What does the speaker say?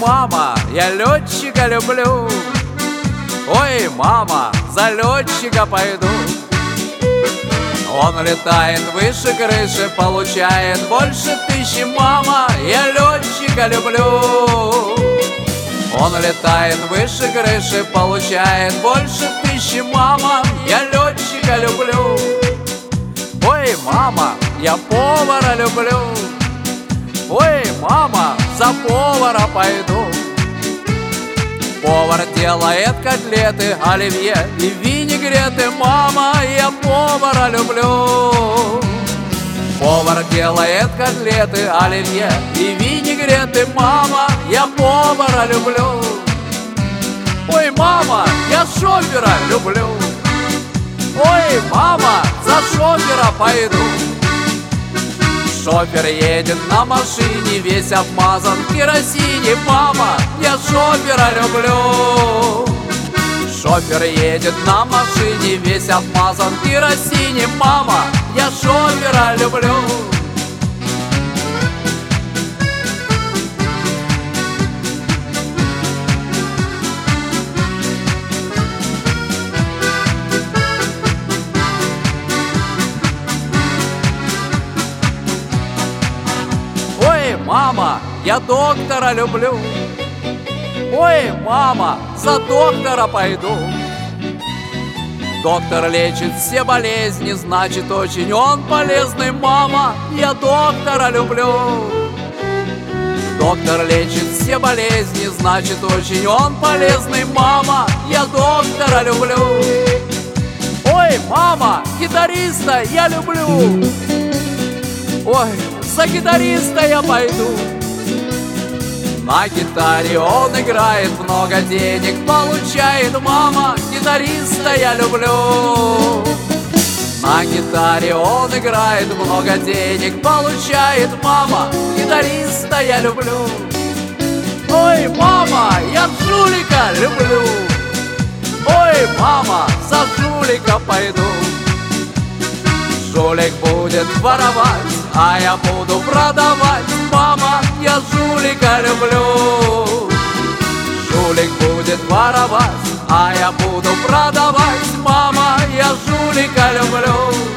мама, я летчика люблю. Ой, мама, за летчика пойду. Он летает выше крыши, получает больше 1000. Мама, я летчика люблю. Он летает выше крыши, получает больше 1000. Мама, я летчика люблю. Ой, мама, я повара люблю. Ой, мама, за повара пойду. Повар делает котлеты, оливье и винегреты. Мама, я повара люблю. Повар делает котлеты, оливье и винегреты. Мама, я повара люблю. Ой, мама, я шофера люблю. Ой, мама, за шофера пойду. Шофер едет на машине, весь обмазан в керосине. Мама, я шофера люблю. Шофер едет на машине, весь обмазан в керосине. Мама, я шофера люблю. Ой, мама, я доктора люблю. Ой, мама, за доктора пойду. Доктор лечит все болезни, значит, очень он полезный. Мама, я доктора люблю. Доктор лечит все болезни, значит, очень он полезный. Мама, я доктора люблю. Ой, мама, гитариста я люблю. Ой, за гитариста я пойду. На гитаре он играет, много денег получает. Мама, гитариста я люблю. На гитаре он играет, много денег получает. Мама, гитариста я люблю. Ой, мама, я жулика люблю. Ой, мама, за жулика пойду. Жулик будет воровать, а я буду продавать. Мама, я жулика люблю. Жулик будет воровать, а я буду продавать. Мама, я жулика люблю.